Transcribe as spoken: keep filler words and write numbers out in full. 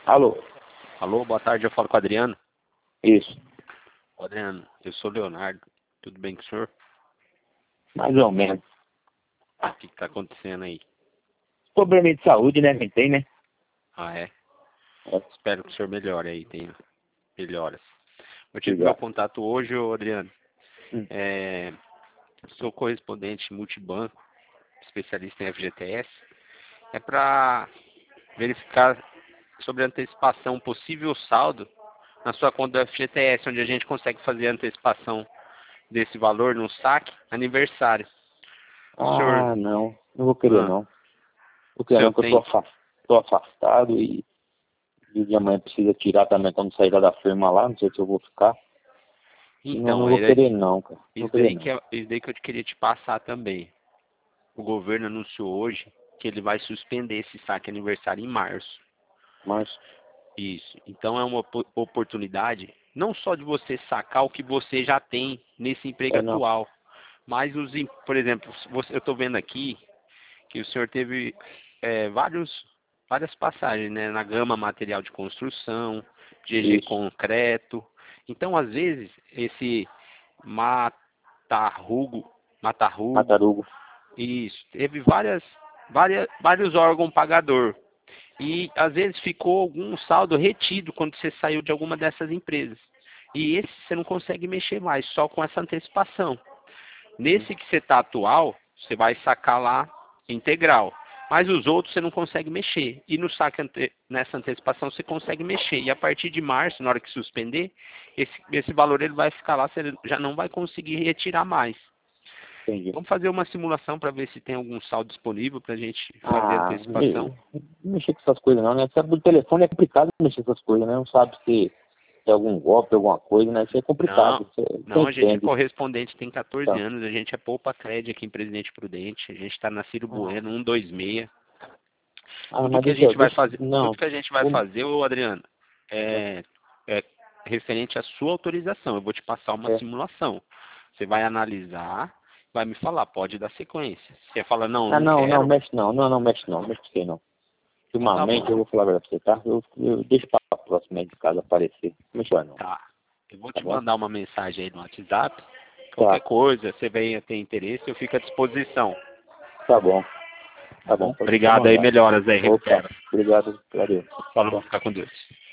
Alô? Alô, boa tarde, eu falo com o Adriano. Isso. Adriano, eu sou o Leonardo, tudo bem com o senhor? Mais ou menos. O que está acontecendo aí? Problema de saúde, né? Quem tem, né? Ah, é? É. Espero que o senhor melhore aí, tenha melhoras. Eu tive meu Obrigado. contato hoje, ô Adriano. Hum. É, sou correspondente multibanco, especialista em F G T S. É para verificar sobre a antecipação, possível saldo na sua conta do F G T S, onde a gente consegue fazer a antecipação desse valor no saque aniversário. O senhor, Ah, não. Não vou querer, ah, não. Vou o querer, senhor não, porque eu tô tem. afastado, tô afastado e, e minha mãe precisa tirar também quando sair lá da firma lá. Não sei se eu vou ficar. Não, não Então, vou era querer, não, cara. Não vou isso querer, daí que não. é, isso daí que eu queria te passar também. O governo anunciou hoje que ele vai suspender esse saque aniversário em março. Mas, Isso. Então é uma opo- oportunidade não só de você sacar o que você já tem nesse emprego é não. atual, mas os, em- por exemplo, você, eu estou vendo aqui que o senhor teve é, vários, várias passagens, né, na gama material de construção, G G Isso. concreto. Então, às vezes, esse matarrugo, matarrugo, Matarugo. isso, teve várias, várias, vários órgãos pagador. E às vezes ficou algum saldo retido quando você saiu de alguma dessas empresas. E esse você não consegue mexer mais, só com essa antecipação. Nesse que você está atual, você vai sacar lá integral. Mas os outros você não consegue mexer. E no saque ante nessa antecipação você consegue mexer. E a partir de março, na hora que suspender, esse, esse valor ele vai ficar lá, você já não vai conseguir retirar mais. Entendi. Vamos fazer uma simulação para ver se tem algum saldo disponível para a gente fazer a Ah, antecipação. me- não mexer com essas coisas, não, né? Sabe, do telefone é complicado mexer com essas coisas, né? Não sabe se é algum golpe, alguma coisa, né? Isso é Não, complicado. Você, você não, a gente é entende. correspondente, tem quatorze Tá. anos, a gente é Poupa Cred aqui em Presidente Prudente, a gente está na Ciro Ah, Bueno cento e vinte e seis. ah, Tudo mas que a deixa, eu- gente vai deixa, fazer, tudo não, que a gente vai o- fazer, ô Adriano, é, é referente à sua autorização. Eu vou te passar uma é. simulação. Você vai analisar, vai me falar, pode dar sequência. Você fala, não, Ah, não não, não, quero, mexe não, não, não, mexe não, mexe com você não. então tá Ultimamente, eu bom. vou falar a verdade pra você, tá? Eu, eu deixo pra próxima aí de casa aparecer. Não mexe mais não, Tá. Eu vou tá te bom? mandar uma mensagem aí no WhatsApp. Qualquer Tá, coisa, você venha ter interesse, eu fico à disposição. tá bom, Tá tá bom, bom? pode, pode Obrigado aí, mandar. melhoras aí, Opa, recupera. obrigado, valeu. Falou, Tchau. fica com Deus.